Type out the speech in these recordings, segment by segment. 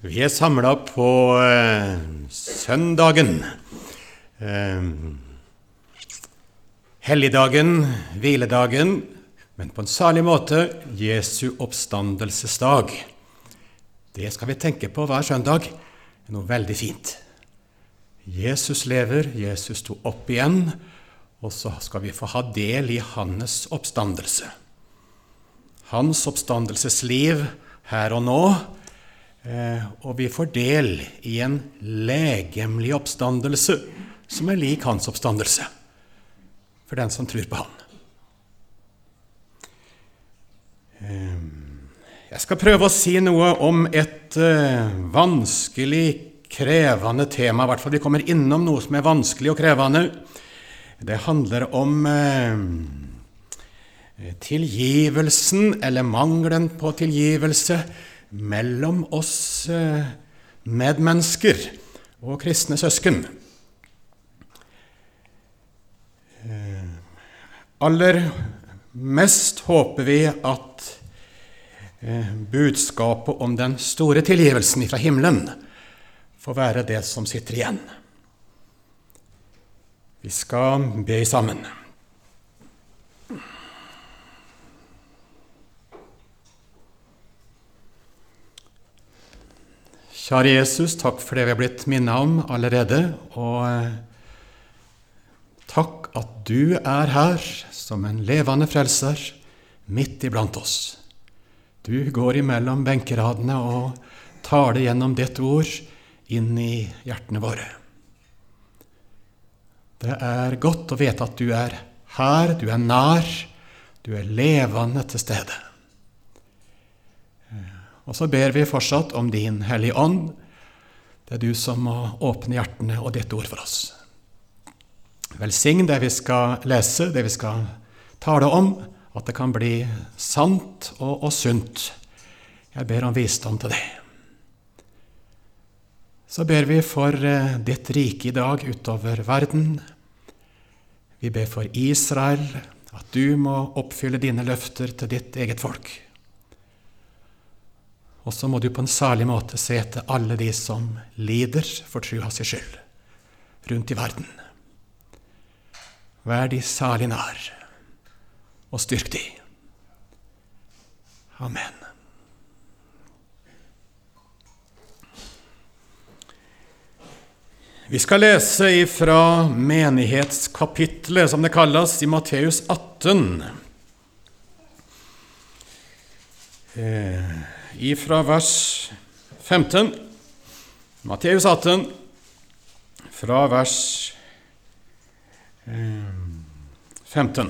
Vi er samlet på søndagen, helligdagen, hviledagen, men på en særlig måte Jesu oppstandelsesdag. Det skal vi tenke på hver søndag, noe veldig fint. Jesus lever, Jesus sto opp igjen, og så skal vi få ha del i hans oppstandelse. Hans oppstandelsesliv her og nå, og vi får del i en legemlig oppstandelse som er lik hans oppstandelse, for den som tror på han. Jeg skal prøve å si noe om et vanskelig, krevende tema, i hvert fall vi kommer innom noe som er vanskelig og krevende. Det handler om tilgivelsen, eller mangelen på tilgivelse, mellom oss medmennesker og kristne søsken. Aller mest håper vi at budskapet om den store tilgivelsen fra himmelen får være det som sitter igjen. Vi skal be sammen. Kjære Jesus, takk for det vi har blitt minnet om allerede, og takk at du er her som en levende frelser midt iblant oss. Du går imellom benkeradene og taler gjennom ditt ord inn i hjertene våre. Det er godt å vite at du er her, du er nær, du er levende til stede. Og så ber vi fortsatt om din Hellige Ånd. Det er du som må åpne hjertene og ditt ord for oss. Velsign det vi skal lese, det vi skal tale om, at det kan bli sant og sunt. Jeg ber om visdom til det. Så ber vi for ditt rike i dag utover verden. Vi ber for Israel, at du må oppfylle dine løfter til ditt eget folk. Og så må du på en særlig måte se til alle de som lider for trua sin skyld rundt i verden. Vær de særlig nær, og styrk de. Amen. Vi skal lese ifra menighetskapitlet, som det kalles, i Matteus 18. Ifra vers 15, Matteus 18, fra vers 15.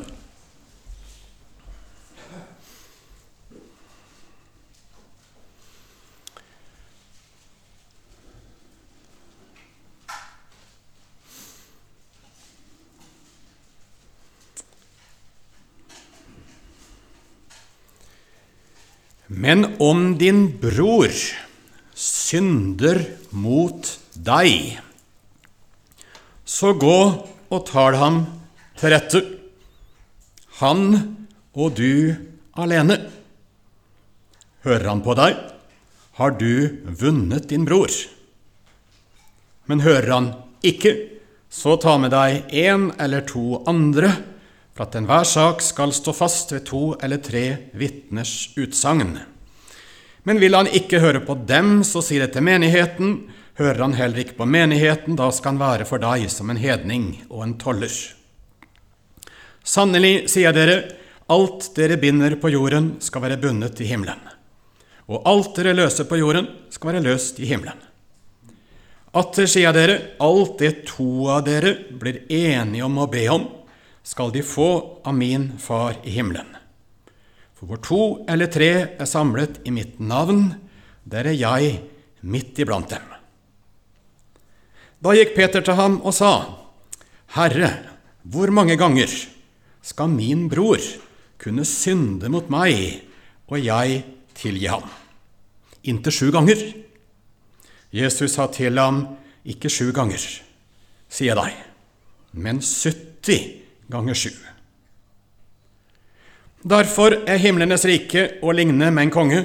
Men om din bror synder mot deg, så gå og tal ham til rette, han og du alene. Hører han på deg, har du vunnet din bror. Men hører han ikke, så ta med deg 1 eller 2 andre, for at enhver sak skal stå fast ved 2 eller 3 vitners utsagn. Men vil han ikke høre på dem, så si det til menigheten. Hører han heller ikke på menigheten, da skal han være for deg som en hedning og en toller. Sannelig, sier dere, alt dere binder på jorden skal være bundet i himmelen, og alt dere løser på jorden skal være løst i himmelen. Atter, sier dere, alt det 2 av dere blir enige om å be om, skal de få av min far i himmelen. For hvor 2 eller 3 er samlet i mitt navn, der er jeg midt iblant dem. Da gikk Peter til ham og sa, Herre, hvor mange ganger skal min bror kunne synde mot meg, og jeg tilgi ham? Inntil 7 ganger. Jesus sa til ham, ikke 7 ganger, sier jeg deg, men 70 ganger 7. Derfor er himlenes rike å ligne med en konge,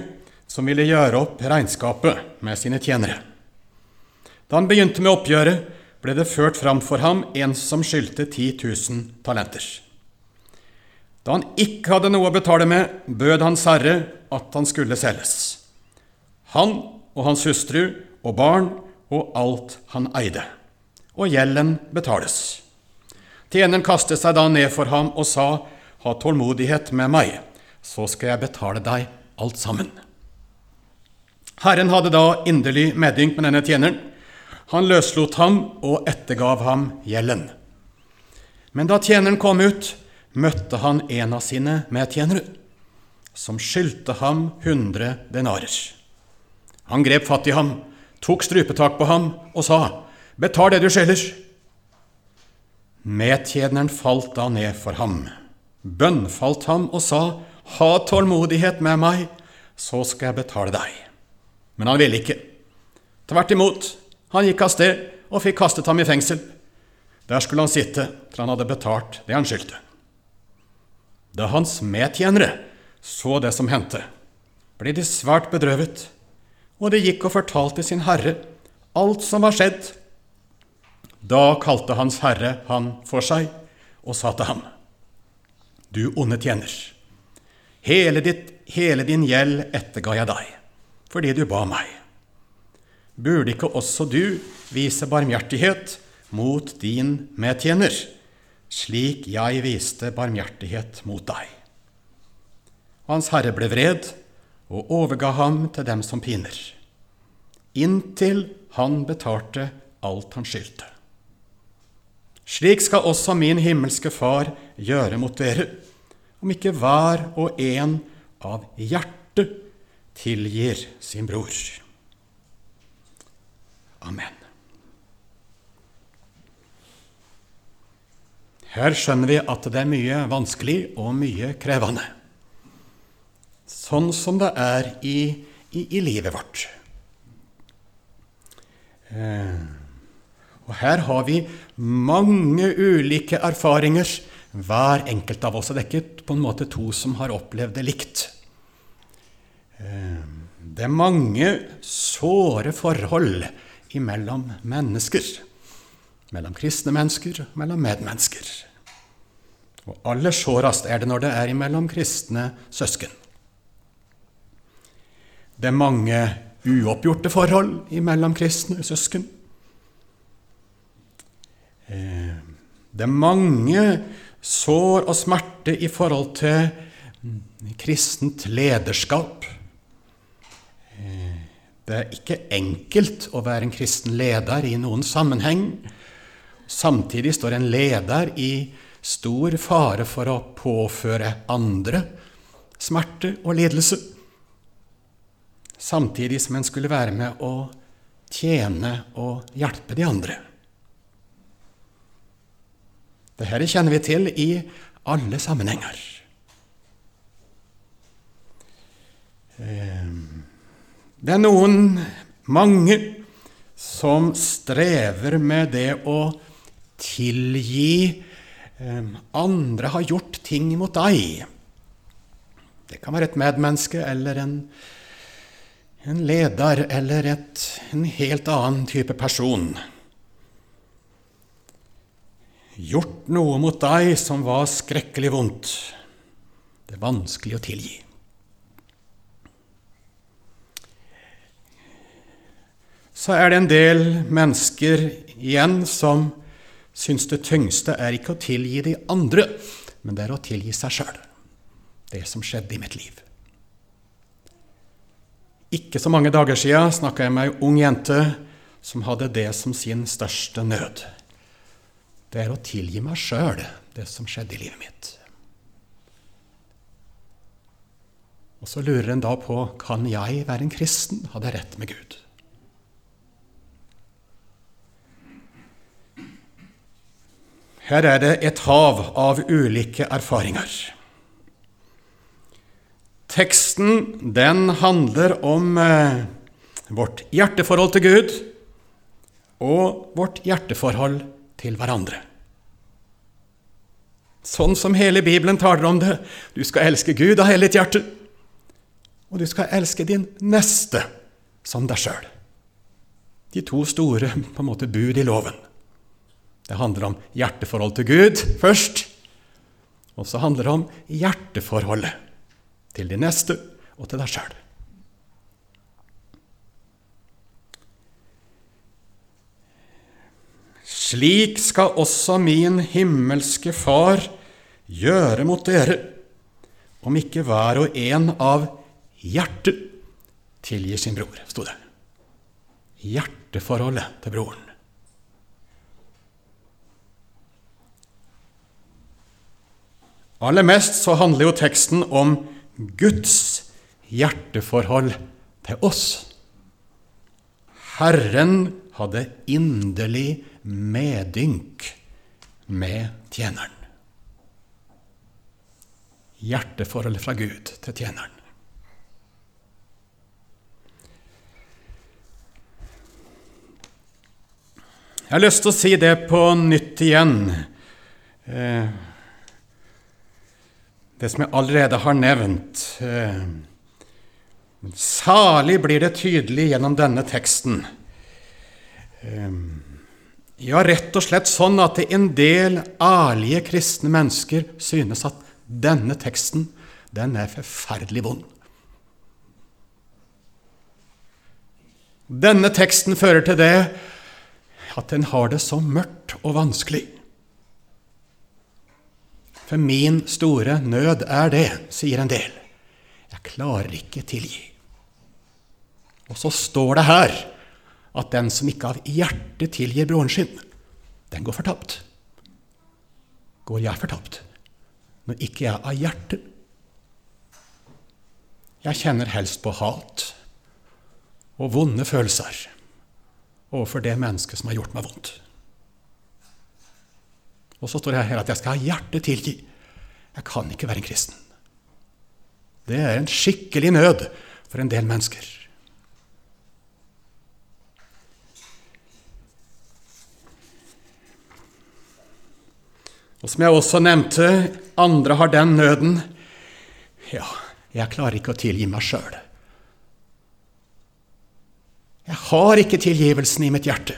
som ville gjøre opp regnskapet med sine tjenere. Da han begynte med oppgjøret, ble det ført fram for ham en som skyldte 10 000 talenter. Da han ikke hadde noe å betale med, bød hans herre at han skulle selges. Han og hans hustru og barn og alt han eide. Og gjelden betales. Tjeneren kastet seg da ned for ham og sa, «Ha tålmodighet med meg, så skal jeg betale deg alt sammen.» Herren hadde da inderlig medynk med denne tjeneren. Han løslot ham og ettergav ham gjelden. Men da tjeneren kom ut, møtte han en av sine medtjenere, som skyldte ham 100 denarer. Han grep fatt i ham, tok strupetak på ham og sa, «Betal det du skylder.» Medtjeneren falt da ned for ham, bønnfalt ham og sa, «Ha tålmodighet med meg, så skal jeg betale deg.» Men han ville ikke. Tvert imot, han gikk av sted og fikk kastet ham i fengsel. Der skulle han sitte til han hadde betalt det han skyldte. Da hans medtjenere så det som hendte, ble de svært bedrøvet, og de gikk og fortalte sin herre alt som var skjedd. Da kalte hans herre han for seg og sa til ham, «Du onde tjener, hele din gjeld etterga jeg deg, fordi du ba meg. Burde ikke også du vise barmhjertighet mot din medtjener, slik jeg viste barmhjertighet mot deg?» Hans herre ble vred og overga ham til dem som piner, inntil han betalte alt han skyldte. Slik skal også min himmelske far gjøre mot dere, om ikke hver og en av hjertet tilgir sin bror. Amen. Her skjønner vi at det er mye vanskelig og mye krevende, sånn som det er i livet vårt. Og her har vi mange ulike erfaringer, hver enkelt av oss. Det er ikke på en måte to som har opplevd det likt. Det er mange såre forhold imellom mennesker, mellom kristne mennesker, mellom medmennesker. Og aller sårast er det når det er imellom kristne søsken. Det er mange uoppgjorte forhold imellom kristne søsken. Det er mange sår og smerte i forhold til kristent lederskap. Det er ikke enkelt å være en kristen leder i noen sammenheng. Samtidig står en leder i stor fare for å påføre andre smerte og lidelse, samtidig som en skulle være med å tjene og hjelpe de andre. Dette kjenner vi til i alle sammenhenger. Det er mange som strever med det å tilgi andre har gjort ting mot deg. Det kan være et medmenneske eller en leder eller en helt annen type person. Gjort noe mot deg som var skrekkelig vondt. Det er vanskelig å tilgi. Så er det en del mennesker igjen som syns det tyngste er ikke å tilgi de andre, men det er å tilgi seg selv. Det som skjedde i mitt liv. Ikke så mange dager siden snakket jeg med en ung jente som hadde det som sin største nød. Det er å tilgi meg selv det som skjedde i livet mitt. Og så lurer en da på, kan jeg være en kristen? Hadde jeg rett med Gud? Her er det et hav av ulike erfaringer. Teksten, den handler om vårt hjerteforhold til Gud og vårt hjerteforhold til hverandre. Sånn som hele Bibelen taler om det. Du skal elske Gud av hele ditt hjerte, og du skal elske din neste som deg selv. De to store på en måte bud i loven. Det handler om hjerteforhold til Gud først, og så handler det om hjerteforholdet til de neste og til deg selv. Slik skal også min himmelske Far gjøre mot dere, om ikke hver og en av hjertet tilgir sin bror, stod det. Hjerteforholdet til broren. Aller mest så handler jo teksten om Guds hjerteforhold til oss. Herren hadde inderlig medynk med tjeneren. Hjerteforholdet fra Gud til tjeneren. Jeg har lyst til å si det på nytt igjen. Det som jeg allerede har nevnt. Salig blir det tydelig gjennom denne teksten. Ja, rett og slett sånn at en del ærlige kristne mennesker synes at denne teksten, den er forferdelig vond. Denne teksten fører til det at den har det så mørkt og vanskelig. For min store nød er det, sier en del. Jeg klarer ikke tilgi. Og så står det her at den som ikke av hjertet tilgir broren sin, den går fortapt. Går jeg fortapt? Når ikke jeg av hjertet. Jeg kjenner helst på hat og vonde følelser overfor det mennesket som har gjort meg vondt. Og så står det her at jeg skal ha hjertet tilgi. Jeg kan ikke være en kristen. Det er en skikkelig nød for en del mennesker. Og som jeg også nevnte, andre har den nøden. Ja, jeg klarer ikke å tilgi meg selv. Jeg har ikke tilgivelsen i mitt hjerte.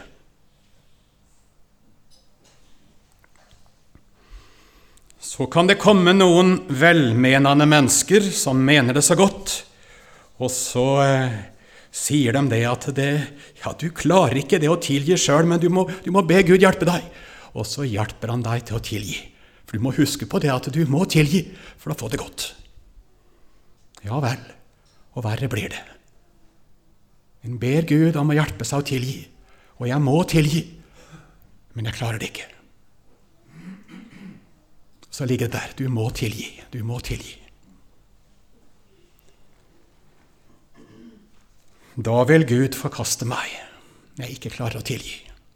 Så kan det komme noen velmenende mennesker som mener det så godt, og så sier de det at du klarer ikke det å tilgi selv, men du må be Gud hjelpe deg. Og så hjelper han deg til å tilgi. For du må huske på det at du må tilgi, for da får det godt. Ja vel, og verre blir det. En ber Gud om å hjelpe seg å tilgi, og jeg må tilgi, men jeg klarer det ikke. Så ligger det der, du må tilgi, du må tilgi. Da vil Gud forkaste meg når jeg ikke klarer å tilgi.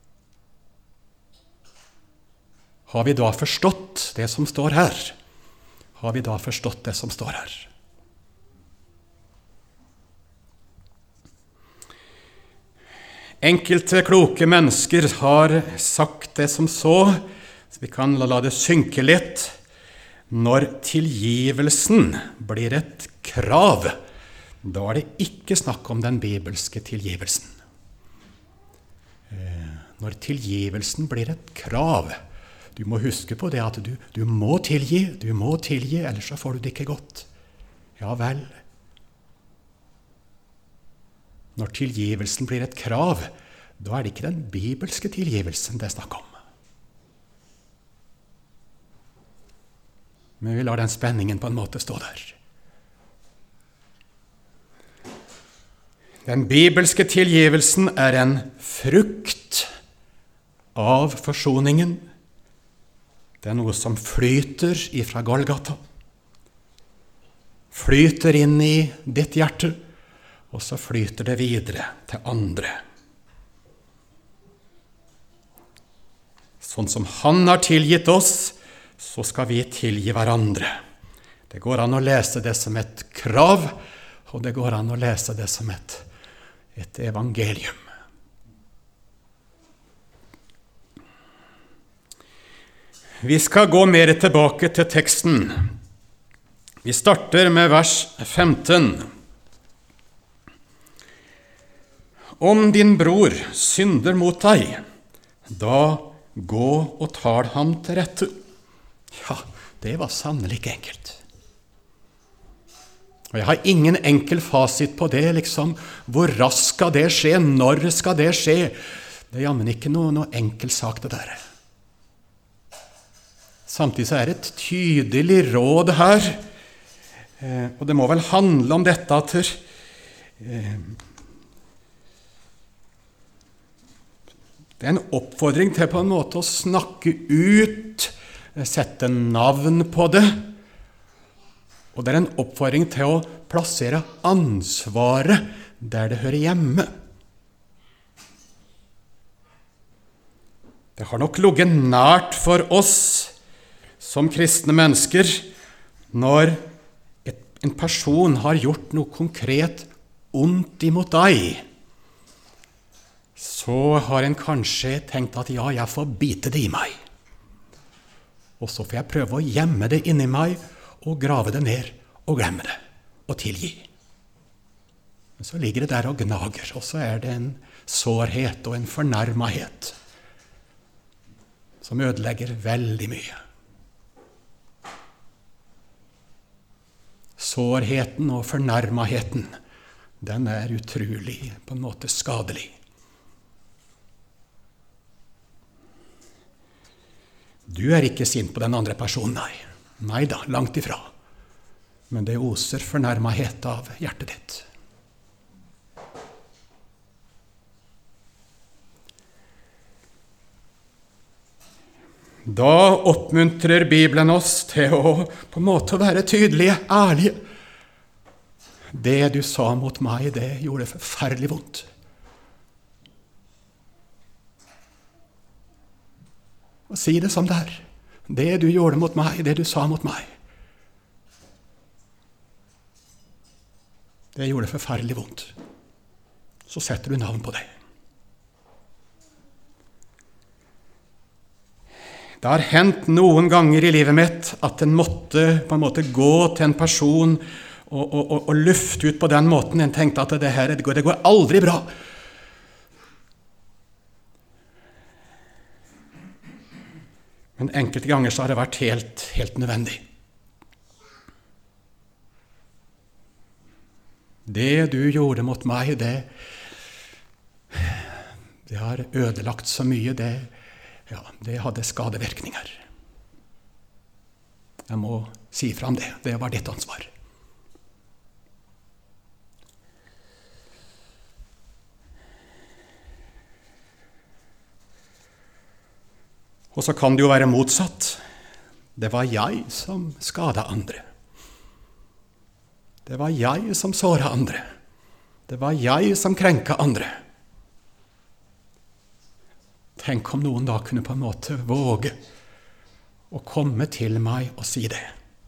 Har vi da forstått det som står her? Har vi da forstått det som står her? Enkelte kloke mennesker har sagt det som så vi kan la det synke litt. Når tilgivelsen blir et krav, da er det ikke snakk om den bibelske tilgivelsen. Når tilgivelsen blir et krav, du må huske på det at du må tilgi, ellers så får du det ikke godt. Ja vel. Når tilgivelsen blir et krav, da er det ikke den bibelske tilgivelsen det er snakk om. Men vi lar den spenningen på en måte stå der. Den bibelske tilgivelsen er en frukt av forsoningen. Det er noe som flyter ifra Golgata. Flyter inn i ditt hjerte, og så flyter det videre til andre. Sånn som han har tilgitt oss, så skal vi tilgi hverandre. Det går an å lese det som et krav, og det går an å lese det som et evangelium. Vi skal gå mer tilbake til teksten. Vi starter med vers 15. Om din bror synder mot deg, da gå og tal ham til rette. Ja, det var sannelig ikke enkelt. Og jeg har ingen enkel fasit på det, liksom. Hvor raskt skal det skje? Når skal det skje? Det er jammen ikke noe enkel sak, det der. Samtidig så er det et tydelig råd her, og det må vel handle om dette at det er en oppfordring til på en måte å snakke ut, sette navn på det, og det er en oppfordring til å plassere ansvaret der det hører hjemme. Det har nok ligget nært for oss som kristne mennesker når en person har gjort noe konkret ondt imot deg, så har en kanskje tenkt at ja, jeg får bite det i meg. Og så får jeg prøve å gjemme det inni meg og grave det ned og glemme det og tilgi. Men så ligger det der og gnager, og så er det en sårhet og en fornærmahet som ødelegger veldig mye. Sårheten og fornærmaheten, den er utrolig på en måte skadelig. Du er ikke sint på den andre personen, nei. Nei da, langt ifra. Men det oser fornærmahet av hjertet ditt. Da oppmuntrer Bibelen oss til å på en måte være tydelige, ærlige. Det du sa mot meg, det gjorde forferdelig vondt. Og si det som det er. Det du gjorde mot meg, det du sa mot meg, det gjorde forferdelig vondt. Så setter du navn på det. Det har hendt noen ganger i livet mitt at en måtte på en måte gå til en person og lufte ut på den måten. En tenkte at det går aldri bra. Men enkelte ganger så har det vært helt nødvendig. Det du gjorde mot meg, det har ødelagt så mye, det hadde skadevirkninger. Jeg må si fra om det. Det var ditt ansvar. Og så kan det jo være motsatt. Det var jeg som skadet andre. Det var jeg som såret andre. Det var jeg som krenket andre. Tenk om noen da kunne på en måte våge å komme til meg og si det.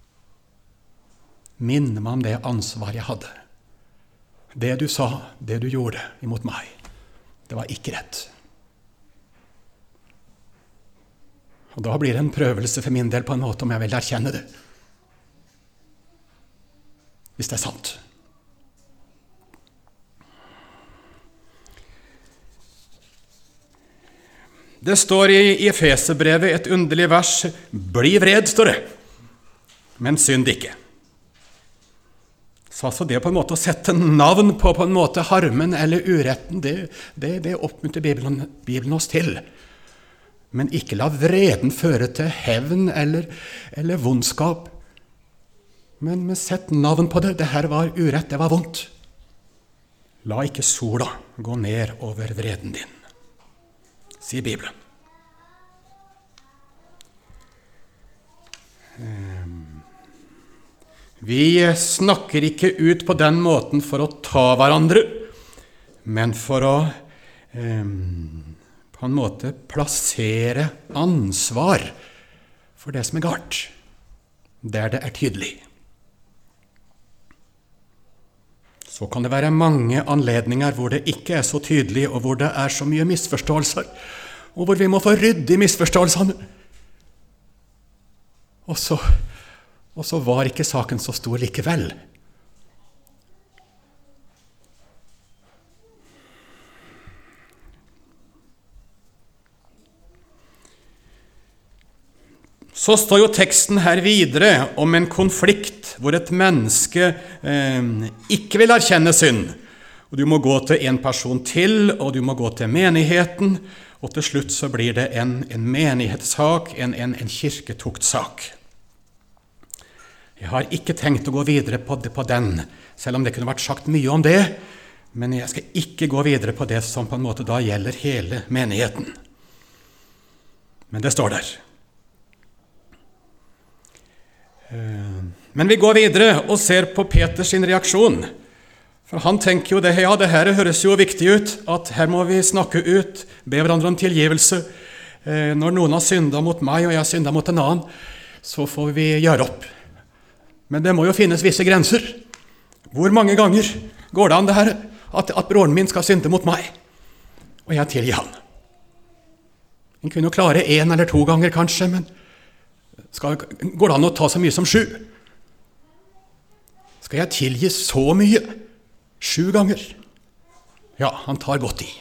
Minne meg om det ansvar jeg hadde. Det du sa, det du gjorde imot meg, det var ikke rett. Og da blir det en prøvelse for min del på en måte om jeg vil erkjenne det. Hvis det er sant. Det står i Efeserbrevet et underlig vers. Bli vred, står det, men synd ikke. Så altså det på en måte å sette navn på en måte harmen eller uretten, det oppmuntrer Bibelen oss til. Men ikke la vreden føre til hevn eller vondskap. Men sett navn på det. Det her var urett, det var vondt. La ikke sola gå ned over vreden din, sier Bibelen. Vi snakker ikke ut på den måten for å ta hverandre, men for å på en måte plassere ansvar for det som er galt, der det er tydelig. Så kan det være mange anledninger hvor det ikke er så tydelig, og hvor det er så mye misforståelser, og hvor vi må få rydde i misforståelsene. Og så var ikke saken så stor likevel. Så står jo teksten her videre om en konflikt hvor et menneske ikke vil erkjenne synd. Og du må gå til en person til, og du må gå til menigheten, og til slutt så blir det en menighetssak, en kirketuktsak. Jeg har ikke tenkt å gå videre på den, selv om det kunne vært sagt mye om det, men jeg skal ikke gå videre på det som på en måte da gjelder hele menigheten. Men det står der. Men vi går videre og ser på Peters reaksjon. For han tenker jo det her høres jo viktig ut, at her må vi snakke ut, be hverandre om tilgivelse. Når noen har syndet mot meg, og jeg har syndet mot en annen, så får vi gjøre opp. Men det må jo finnes visse grenser. Hvor mange ganger går det an det her, at broren min skal synde mot meg, og jeg tilgir han? En kunne jo klare 1 eller 2 ganger kanskje, men går det an å ta så mye som 7? Skal jeg tilgi så mye? 7 ganger? Ja, han tar godt i.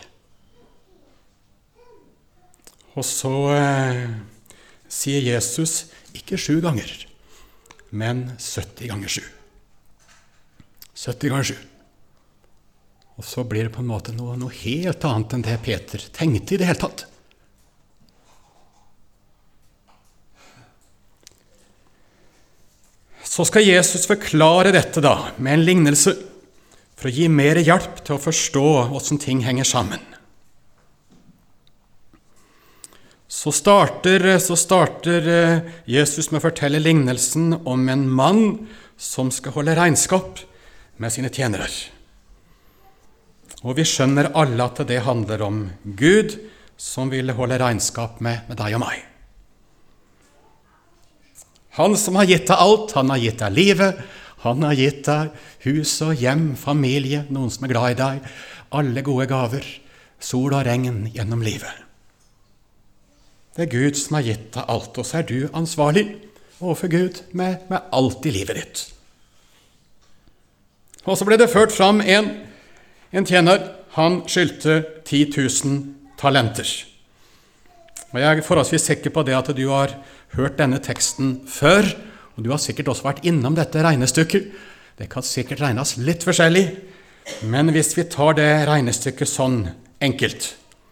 Og så sier Jesus ikke 7 ganger, men 70 ganger 7. 70 ganger 7. Og så blir det på en måte noe helt annet enn det Peter tenkte i det hele tatt. Så skal Jesus forklare dette da, med en lignelse, for å gi mer hjelp til å forstå hvordan ting henger sammen. Så starter Jesus med å fortelle lignelsen om en mann som skal holde regnskap med sine tjenere. Og vi skjønner alle at det handler om Gud som vil holde regnskap med deg og meg. Han som har gitt deg alt, han har gitt deg livet, han har gitt deg hus og hjem, familie, noen som er glad i deg, alle gode gaver, sol og regn gjennom livet. Det er Gud som har gitt deg alt, og så er du ansvarlig overfor Gud med alt i livet ditt. Og så ble det ført fram en tjener, han skyldte 10 000 talenter. Og jeg er forholdsvis sikker på det at du har hørt denne teksten før, og du har sikkert også vært innom dette regnestykket. Det kan sikkert regnes litt forskjellig, men hvis vi tar det regnestykket sånn enkelt.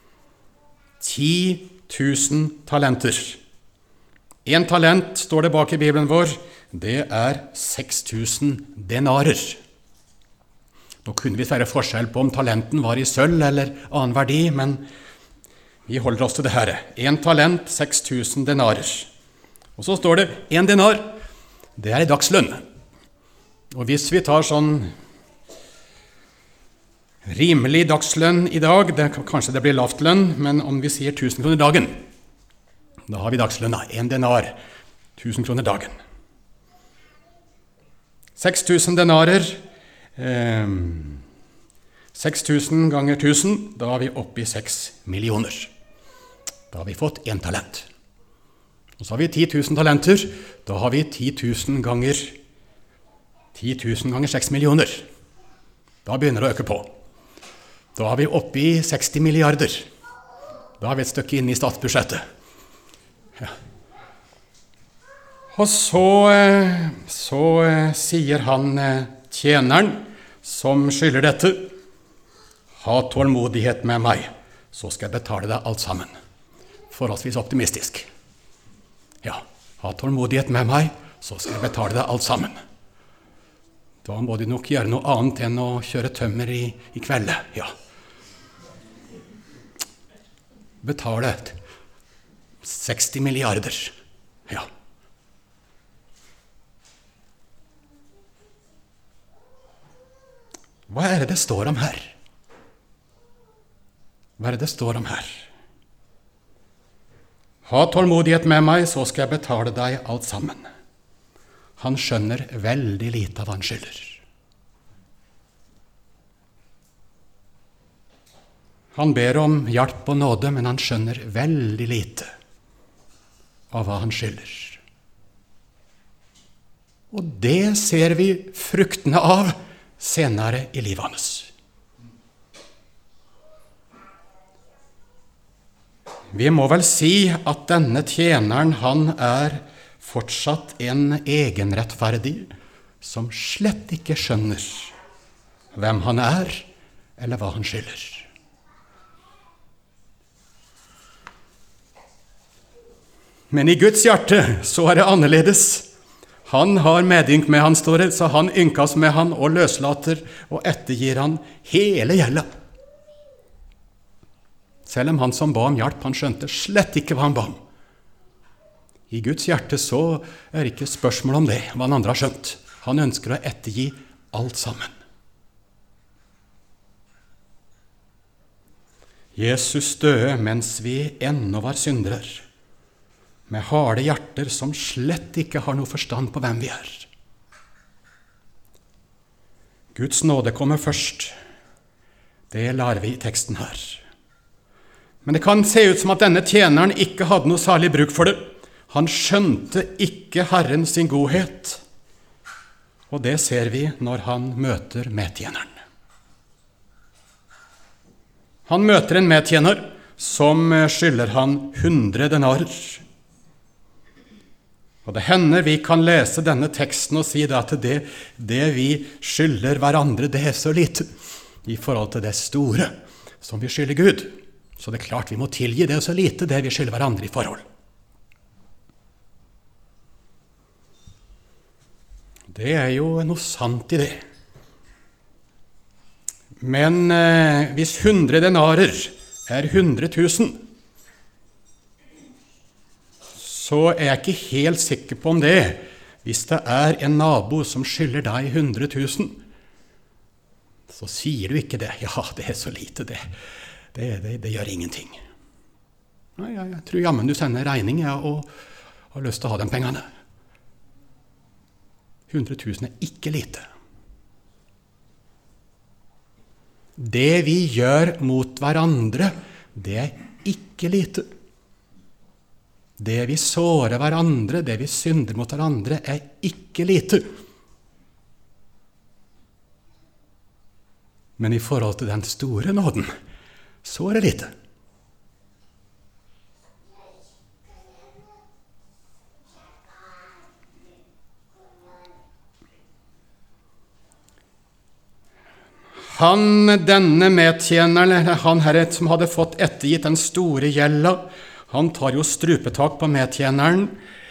10 000 talenter. 1 talent, står det bak i Bibelen vår, det er 6 000 denarer. Nå kunne vi være forskjell på om talenten var i sølv eller annen verdi, men vi holder oss til det her. 1 talent, 6 000 denarer. Og så står det 1 denar, det er i dagslønn. Og hvis vi tar sånn rimelig dagslønn i dag, kanskje det blir lavt lønn, men om vi sier 1000 kroner dagen, da har vi dagslønn, 1 denar, 1000 kroner dagen. 6 000 denarer, 6 000 ganger 1000, da har vi oppe i 6 millioner. Da har vi fått 1 talent. Og så har vi 10 000 talenter, da har vi 10 000 ganger 6 millioner. Da begynner det å øke på. Da har vi oppe i 60 milliarder. Da har vi et stykke inne i statsbudsjettet. Ja. Og så sier han tjeneren som skylder dette, ha tålmodighet med meg, så skal jeg betale deg alt sammen. Forholdsvis optimistisk. Ja, ha tålmodighet med meg, så skal jeg betale deg alt sammen. Da må du nok gjøre noe annet enn å kjøre tømmer i kvelde, ja. Betale 60 milliarder, ja. Hva er det står om her? Hva er det står om her? Ha tålmodighet med meg, så skal jeg betale deg alt sammen. Han skjønner veldig lite av hva han skylder. Han ber om hjelp og nåde, men han skjønner veldig lite av hva han skylder. Og det ser vi fruktene av senere i livet hans. Vi må vel si at denne tjeneren, han er fortsatt en egenrettferdig som slett ikke skjønner hvem han er, eller hva han skylder. Men i Guds hjerte så er det annerledes. Han har medynk med han, står det, så han ynkas med han og løslater og ettergir han hele gjelda. Selv om han som ba om hjelp, han skjønte slett ikke hva han ba om. I Guds hjerte så er det ikke spørsmål om det, hva han andre har skjønt. Han ønsker å ettergi alt sammen. Jesus døde mens vi ennå var syndere, med harde hjerter som slett ikke har noe forstand på hvem vi er. Guds nåde kommer først. Det lærer vi i teksten her. Men det kan se ut som at denne tjeneren ikke hadde noe særlig bruk for det. Han skjønte ikke Herren sin godhet, og det ser vi når han møter medtjeneren. Han møter en medtjener som skylder han 100 denarer. Og det hender vi kan lese denne teksten og si at det vi skylder hverandre, det er så lite i forhold til det store som vi skylder Gud. Så det er klart vi må tilgi det så lite det vi skylder hverandre i forhold. Det er jo noe sant i det. Men hvis 100 denarer er 100 000, så er jeg ikke helt sikker på om det. Hvis det er en nabo som skylder deg 100 000, så sier du ikke det. Ja, det er så lite, det gjør ingenting. Nei, jeg tror jammen du sender regning, og har lyst til å ha de pengene. 100 000 er ikke lite. Det vi gjør mot hverandre, det er ikke lite. Det vi sårer hverandre, det vi synder mot hverandre, er ikke lite. Men i forhold til den store nåden, så er det lite. Denne medtjeneren, han herre som hadde fått ettergitt den store gjelda, han tar jo strupetak på medtjeneren,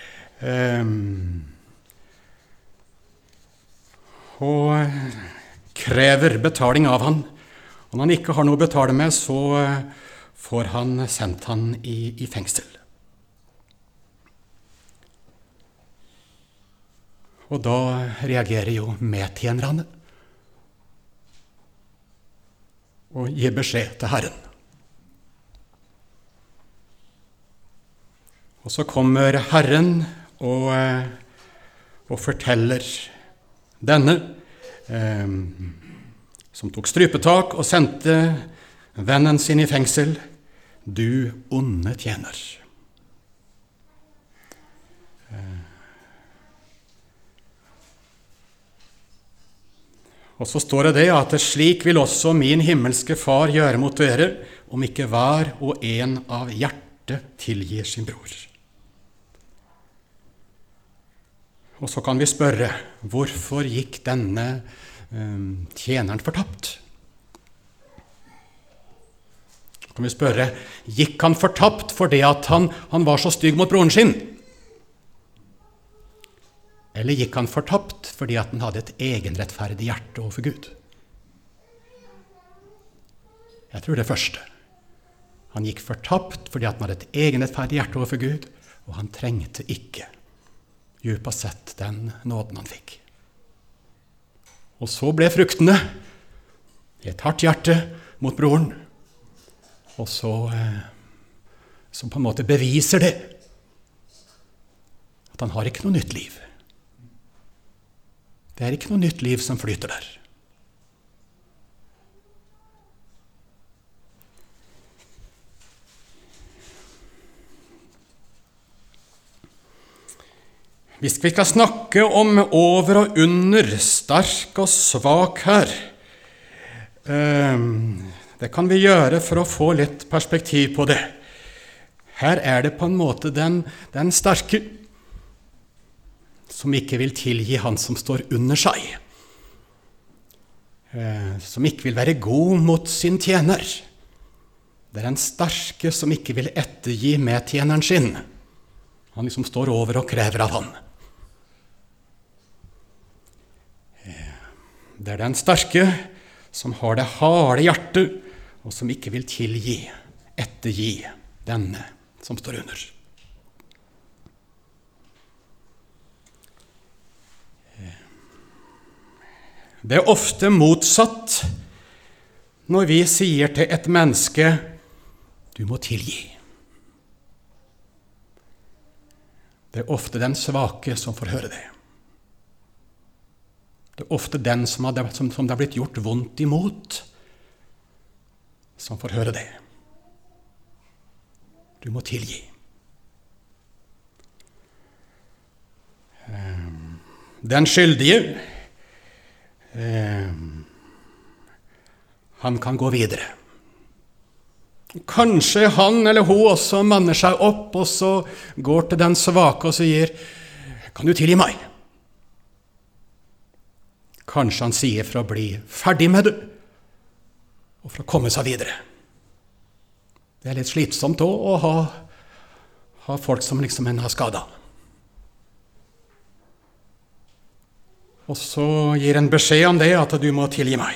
og krever betaling av han. Og når han ikke har noe å betale med, så får han sendt han i fengsel. Og da reagerer jo medtjenerne og gir beskjed til Herren. Og så kommer Herren og forteller denne, som tok strypetak og sendte vennen sin i fengsel, du onde tjener. Og så står det at slik vil også min himmelske far gjøre mot dere, om ikke hver og en av hjertet tilgir sin bror. Og så kan vi spørre, hvorfor gikk denne tjeneren fortapt? Så kan vi spørre, gikk han fortapt fordi at han var så stygg mot broren sin? Eller gikk han fortapt fordi at han hadde et egenrettferdig hjerte overfor Gud? Jeg tror det første. Han gikk fortapt fordi at han hadde et egenrettferdig hjerte overfor Gud, og han trengte ikke djupest sett den nåden han fikk. Og så ble fruktene et hardt hjerte mot broren, og så på en måte beviser det at han har ikke noe nytt liv. Det er ikke noe nytt liv som flyter der. Hvis vi skal snakke om over og under, sterk og svak her, det kan vi gjøre for å få litt perspektiv på det. Her er det på en måte den sterke, som ikke vil tilgi han som står under seg, som ikke vil være god mot sin tjener. Det er den sterke som ikke vil ettergi medtjeneren sin. Han liksom står over og krever av han. Det er den sterke som har det harde hjertet, og som ikke vil ettergi denne som står under. Det er ofte motsatt når vi sier til et menneske, du må tilgi. Det er ofte den svake som får høre det. Det er ofte den som det har blitt gjort vondt imot, som får høre det. Du må tilgi. Den skyldige, han kan gå videre. Kanskje han eller hun også manner seg opp, og så går til den svake og sier, kan du tilgi meg? Kanskje han sier for å bli ferdig med det, og for å komme seg videre. Det er litt slitsomt også å ha folk som liksom en har skadet. Og så gir en beskjed om det, at du må tilgi meg.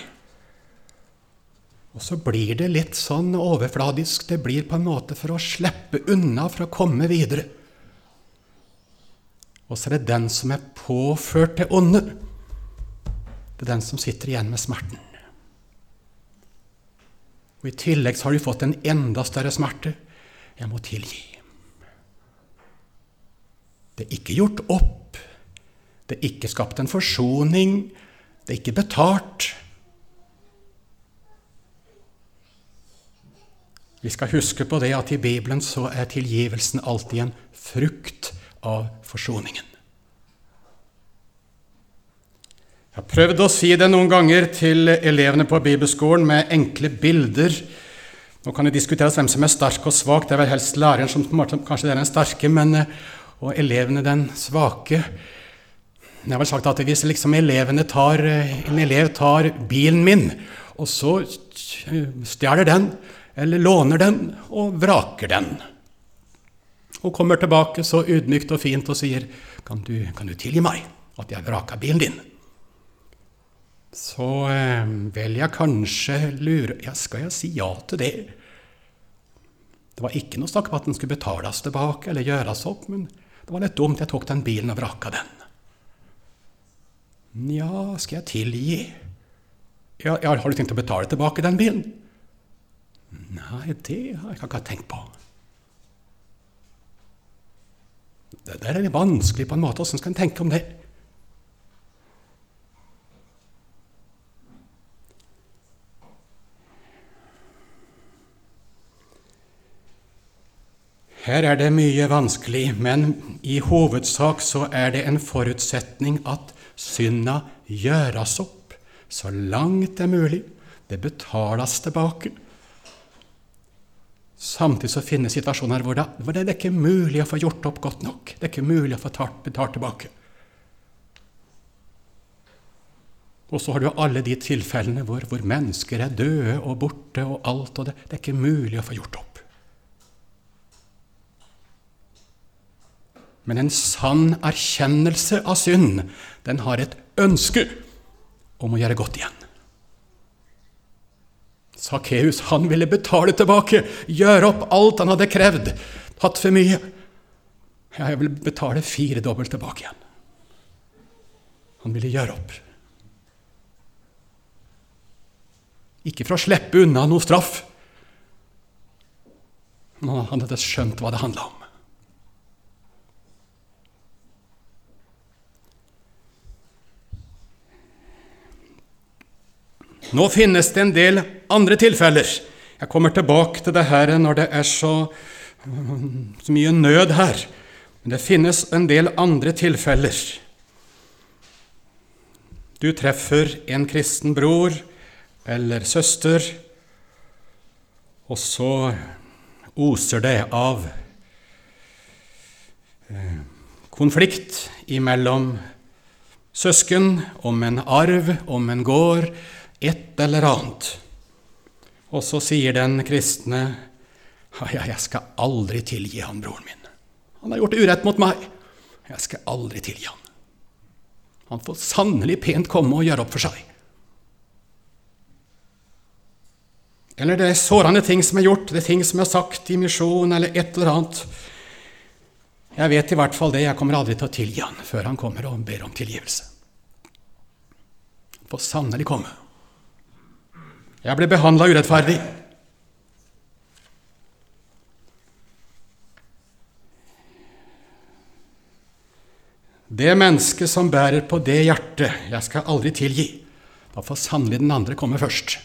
Og så blir det litt sånn overfladisk. Det blir på en måte for å slippe unna, for å komme videre. Og så er det den som er påført det onde. Det er den som sitter igjen med smerten. Og i tillegg så har du fått en enda større smerte. Jeg må tilgi. Det er ikke gjort opp. Det er ikke skapt en forsoning. Det er ikke betalt. Vi skal huske på det at i Bibelen så er tilgivelsen alltid en frukt av forsoningen. Jeg har prøvd å si det noen ganger til elevene på bibelskolen med enkle bilder. Nå kan det diskuteres hvem som er sterk og svak. Det er vel helst læreren som kanskje er den sterke, og elevene den svake. Jeg har vel sagt at hvis liksom en elev tar bilen min, og så stjeler den, eller låner den, og vraker den, og kommer tilbake så ydmykt og fint og sier, kan du tilgi meg at jeg vraket bilen din? Så vil jeg kanskje lure, skal jeg si ja til det? Det var ikke noe snakk om at den skulle betales tilbake eller gjøres opp, men det var litt dumt, jeg tok den bilen og vraket den. Ja, skal jeg tilgi? Ja, har du tenkt å betale tilbake den bilen? Nei, det har jeg ikke tenkt på. Det er litt vanskelig på en måte, hvordan skal en tenke om det? Her er det mye vanskelig, men i hovedsak så er det en forutsetning at synda gjøres opp så langt det er mulig. Det betales tilbake. Samtidig så finnes situasjoner hvor det er ikke mulig å få gjort opp godt nok. Det er ikke mulig å få betalt tilbake. Og så har du alle de tilfellene hvor mennesker er døde og borte og alt, og det er ikke mulig å få gjort opp. Men en sann erkjennelse av synd, den har et ønske om å gjøre godt igjen. Sakkeus, han ville betale tilbake, gjøre opp alt han hadde krevd, hatt for mye. Jeg vil betale 4-dobbelt tilbake igjen. Han ville gjøre opp. Ikke for å slippe unna noe straff. Han hadde skjønt hva det handlet om. Nå finnes det en del andre tilfeller. Jeg kommer tilbake til det her når det er så mye nød her. Men det finnes en del andre tilfeller. Du treffer en kristen bror eller søster, og så oser det av konflikt imellom søsken, om en arv, om en gård, et eller annet. Og så sier den kristne, jeg skal aldri tilgi han, broren min. Han har gjort urett mot meg. Jeg skal aldri tilgi han. Han får sannelig pent komme og gjøre opp for seg. Eller det er sårende ting som er gjort, det er ting som er sagt i misjon, eller et eller annet. Jeg vet i hvert fall det, jeg kommer aldri til å tilgi han før han kommer og ber om tilgivelse. Han får sannelig komme. Jeg ble behandlet urettferdig. Det menneske som bærer på det hjertet, jeg skal aldri tilgi, da får sannelig den andre komme først.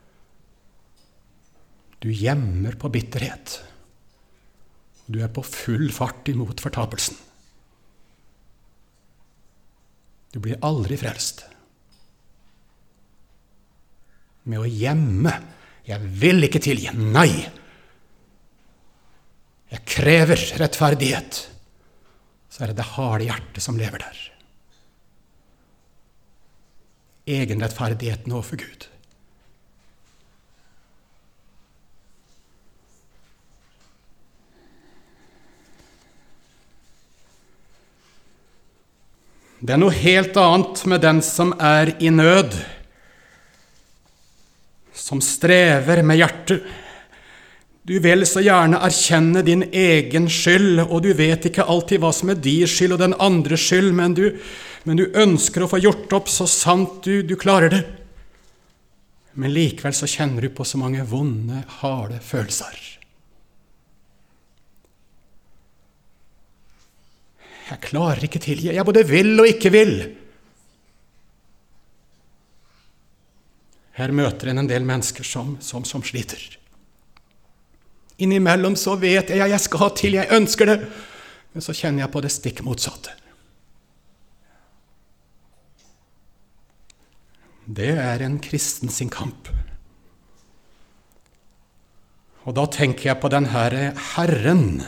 Du gjemmer på bitterhet. Du er på full fart imot fortapelsen. Du blir aldri frelst. Med å gjemme. Jeg vil ikke tilgi. Nei. Jeg krever rettferdighet. Så er det harde hjertet som lever der. Egenrettferdigheten overfor Gud. Det er noe helt annet med den som er i nød, som strever med hjertet. Du vil så gjerne erkjenne din egen skyld, og du vet ikke alltid hva som er din skyld og den andres skyld, men du ønsker å få gjort opp så sant du klarer det. Men likevel så kjenner du på så mange vonde, harde følelser. Jeg klarer ikke tilgi. Jeg både vil og ikke vil. Her møter en del mennesker som sliter. Innimellom så vet jeg skal til, jeg ønsker det. Men så kjenner jeg på det stikk motsatte. Det er en kristen sin kamp. Og da tenker jeg på den Herren.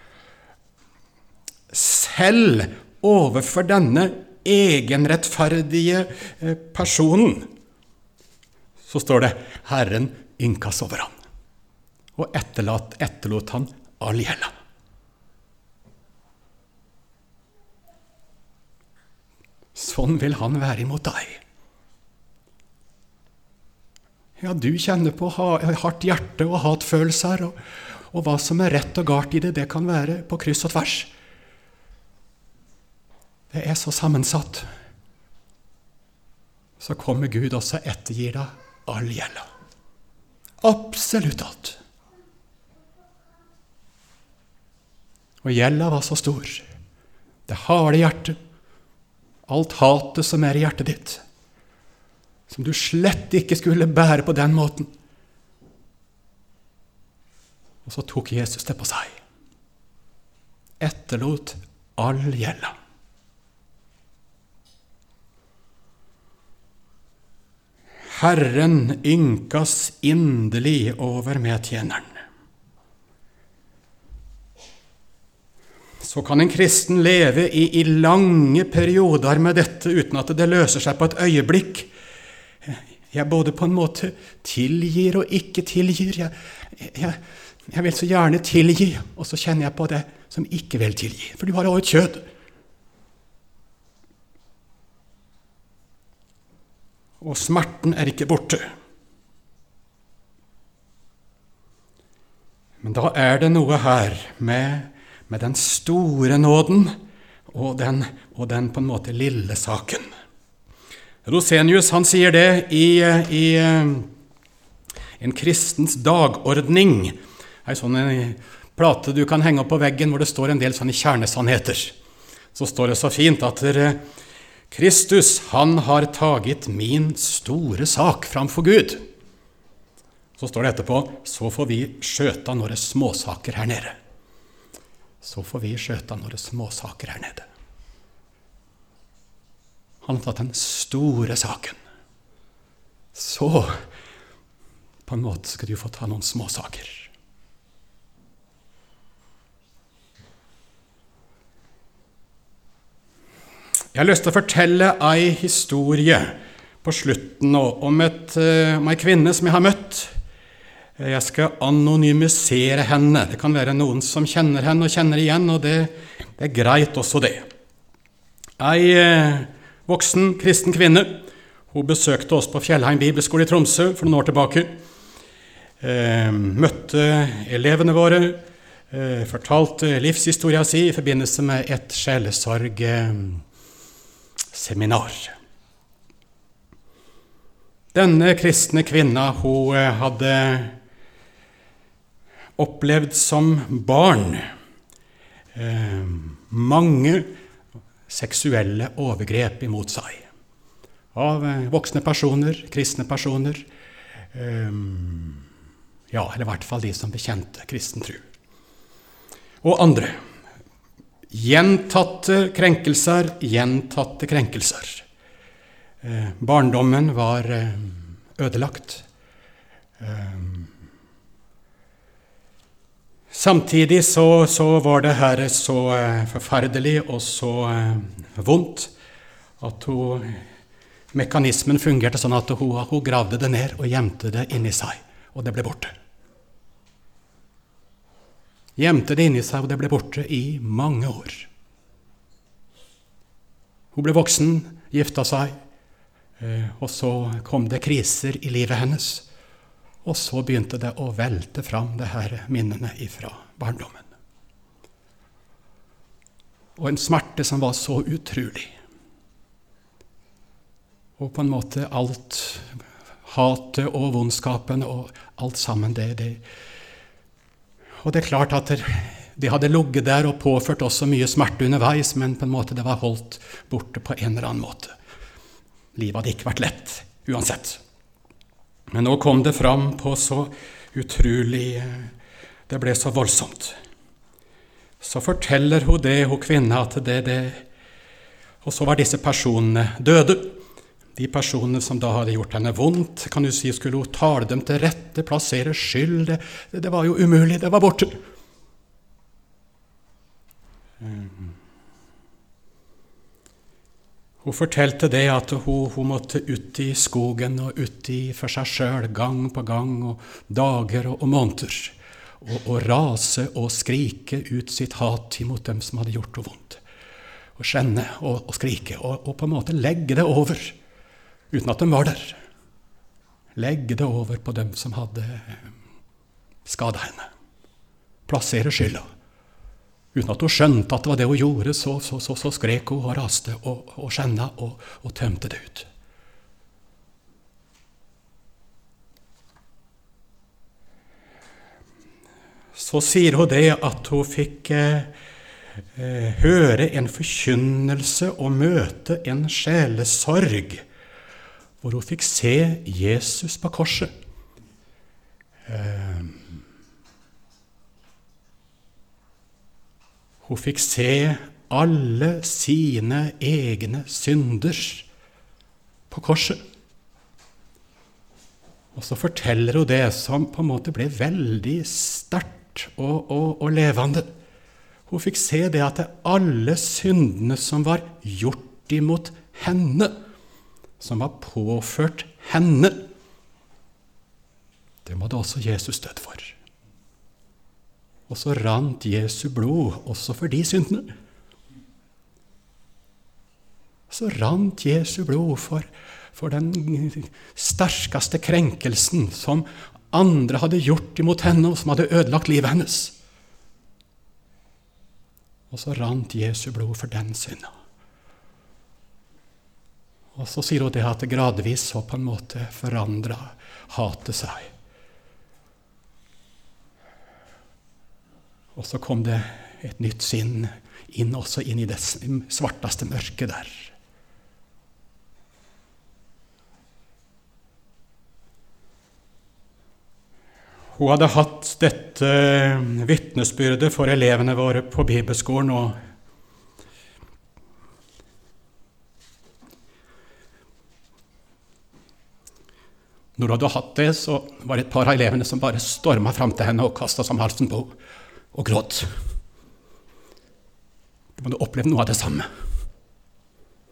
Selv overfor denne egenrettferdige personen, så står det, Herren ynkas over han, og etterlot han all gjelda. Sånn vil han være imot deg. Ja, du kjenner på hardt hjerte og hatfølelser, og hva som er rett og galt i det, det kan være på kryss og tvers. Det er så sammensatt. Så kommer Gud også ettergir deg all gjelda. Absolutt alt. Og gjelda var så stor. Det harde hjertet, alt hatet som er i hjertet ditt, som du slett ikke skulle bære på den måten. Og så tok Jesus det på seg. Etterlot all gjelda. Herren ynkas inderlig over medtjeneren. Så kan en kristen leve i lange perioder med dette uten at det løser seg på et øyeblikk. Jeg både på en måte tilgir og ikke tilgir. Jeg vil så gjerne tilgi, og så kjenner jeg på det som ikke vil tilgi. For du har også et kjød. Og smerten er ikke borte. Men da er det noe her med den store nåden og den på en måte lille saken. Rosenius, han sier det i en kristens dagordning. En sånn plate du kan henge opp på veggen hvor det står en del sånne kjernesannheter. Så står det så fint at Kristus, han har taget min store sak framfor Gud. Så står det etterpå, så får vi skjøta nåre småsaker her nede. Så får vi skjøta nåre småsaker her nede. Han har tatt den store saken. Så, på en måte skal du få ta noen småsaker. Jeg har lyst til å fortelle en historie på slutten nå, om en kvinne som jeg har møtt. Jeg skal anonymisere henne. Det kan være noen som kjenner henne og kjenner igjen, og det er greit også det. En voksen kristen kvinne. Hun besøkte oss på Fjellheim Bibelskole i Tromsø for noen år tilbake. Møtte elevene våre, fortalte livshistoria si i forbindelse med et sjelesorgseminar. Denne kristne kvinna, hun hadde opplevd som barn mange seksuelle overgrep imot seg. Av voksne personer, kristne personer, eller i hvert fall de som bekjente kristen tro. Og andre. Gjentatte krenkelser. Barndommen var ødelagt. Samtidig så var det her så forferdelig og så vondt at mekanismen fungerte sånn at hun gravde det ned og gjemte det inni seg, og det ble borte. Gjemte det inni seg, og det ble borte i mange år. Hun ble voksen, gifta seg, og så kom det kriser i livet hennes, og så begynte det å velte fram det her minnene ifra barndommen. Og en smerte som var så utrolig. Og på en måte alt hatet og vondskapen og alt sammen det. Og det er klart at de hadde ligget der og påført også mye smerte underveis, men på en måte det var holdt borte på en eller annen måte. Livet hadde ikke vært lett, uansett. Men nå kom det fram på så utrolig, det ble så voldsomt. Så forteller hun kvinna, at det. Og så var disse personene døde. De personene som da hadde gjort henne vondt, kan du si, skulle hun tale dem til rette, plassere skyld. Det var jo umulig, det var borte. Hun fortalte det at hun måtte ut i skogen og ut for seg selv, gang på gang, og dager og måneder, og rase og skrike ut sitt hat imot dem som hadde gjort henne vondt. Og skjenne og skrike, og på en måte legge det over, uten at de var der. Legge det over på dem som hadde skadet henne. Plassere skylda. Uten at hun skjønte at det var det hun gjorde, så skrek hun og raste og skjenna og tømte det ut. Så sier hun det at hun fikk høre en forkynnelse og møte en sjelesorg, hvor hun fikk se Jesus på korset. Hun fikk se alle sine egne synder på korset. Og så forteller hun det som på en måte ble veldig sterkt og levende. Hun fikk se det at alle syndene som var gjort imot henne, som var påført henne, det måtte også Jesus døde for. Og så rant Jesu blod også for de syndene. Så rant Jesu blod for den sterkeste krenkelsen som andre hadde gjort imot henne, og som hadde ødelagt livet hennes. Og så rant Jesu blod for den synda. Og så sier hun det at det gradvis så på en måte forandret hatet seg. Og så kom det et nytt sinn inn i det svarteste mørket der. Hun hadde hatt dette vitnesbyrdet for elevene våre på bibelskolen, og når hun hadde hatt det, så var det et par av elevene som bare stormet fram til henne og kastet som halsen på og gråt. De hadde opplevd noe av det samme.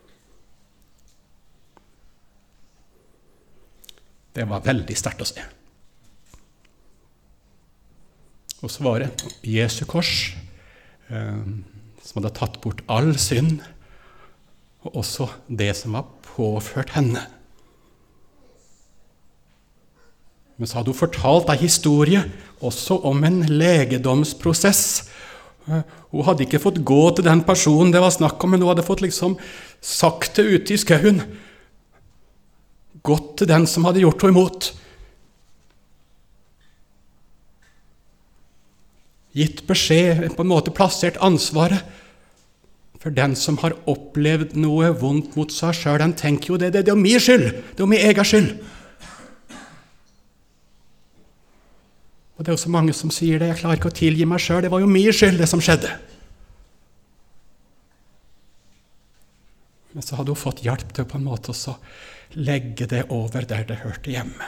Det var veldig sterkt å se. Og så var det Jesu kors, som hadde tatt bort all synd, og også det som var påført henne. Men så hadde hun fortalt en historie også om en legedomsprosess. Hun hadde ikke fått gå til den personen det var snakk om, men hun hadde fått sagt det ute i skauen. Gått til den som hadde gjort henne imot. Gitt beskjed, på en måte plassert ansvaret. For den som har opplevd noe vondt mot seg selv, den tenker jo det er jo min skyld, det er jo min egen skyld. Og det er jo så mange som sier det, jeg klarer ikke å tilgi meg selv, det var jo min skyld det som skjedde. Men så hadde hun fått hjelp til på en måte å legge det over der det hørte hjemme.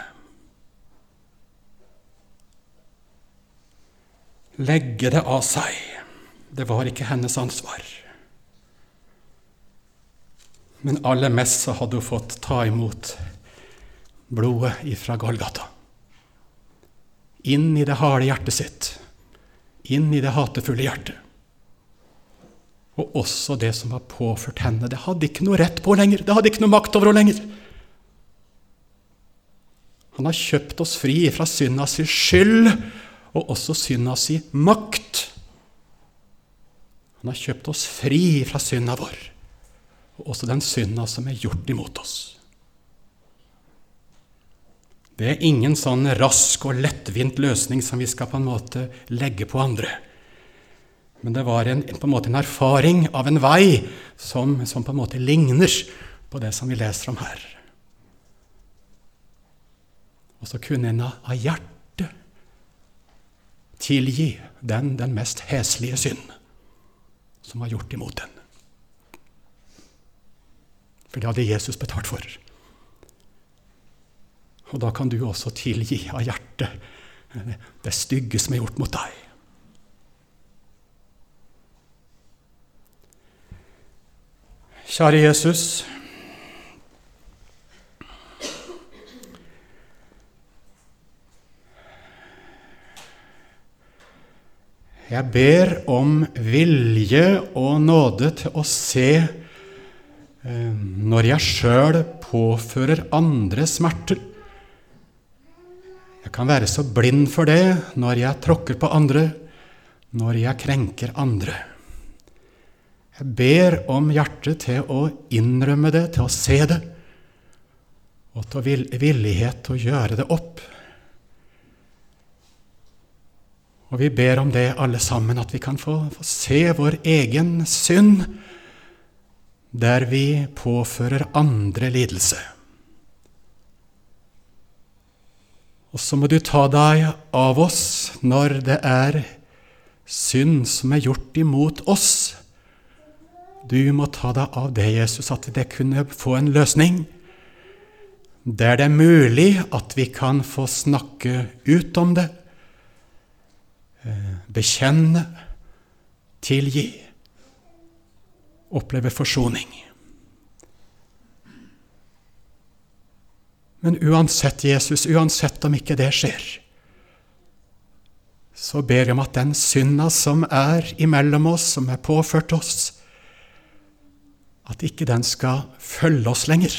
Legge det av seg. Det var ikke hennes ansvar. Men aller mest så hadde hun fått ta imot blodet ifra Golgata. Inn i det harde hjertet sitt. Inn i det hatefulle hjertet. Og også det som var påført henne. Det hadde ikke noe rett på lenger. Det hadde ikke noe makt over henne lenger. Han har kjøpt oss fri fra synda si skyld, og også synda si makt. Han har kjøpt oss fri fra synda vår, og også den synda som er gjort imot oss. Det er ingen sånn rask og lettvint løsning som vi skal på en måte legge på andre. Men det var på en måte en erfaring av en vei som på en måte ligner på det som vi leser om her. Og så kunne en av hjertet tilgi den mest heslige synd som var gjort imot den. For det hadde Jesus betalt for. Og da kan du også tilgi av hjertet det stygge som er gjort mot deg. Kjære Jesus, jeg ber om vilje og nåde til å se når jeg selv påfører andre smerter. Jeg kan være så blind for det når jeg tråkker på andre, når jeg krenker andre. Jeg ber om hjertet til å innrømme det, til å se det, og til villighet til å gjøre det opp. Og vi ber om det alle sammen, at vi kan få se vår egen synd, der vi påfører andre lidelse. Og så må du ta deg av oss når det er synd som er gjort imot oss. Du må ta deg av det, Jesus, at det kunne få en løsning, der det er mulig at vi kan få snakke ut om det, bekjenne, tilgi, oppleve forsoning. Men uansett, Jesus, uansett om ikke det skjer, så ber jeg om at den synda som er imellom oss, som er påført oss, at ikke den skal følge oss lenger.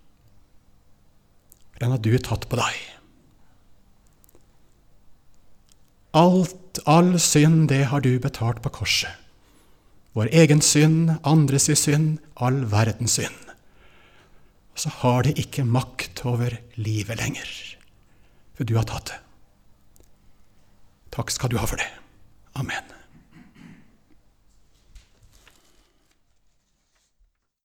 For den har du tatt på deg. All synd, det har du betalt på korset. Vår egen synd, andres synd, all verdens synd. Og så har det ikke makt over livet lenger, for du har tatt det. Takk skal du ha for det. Amen.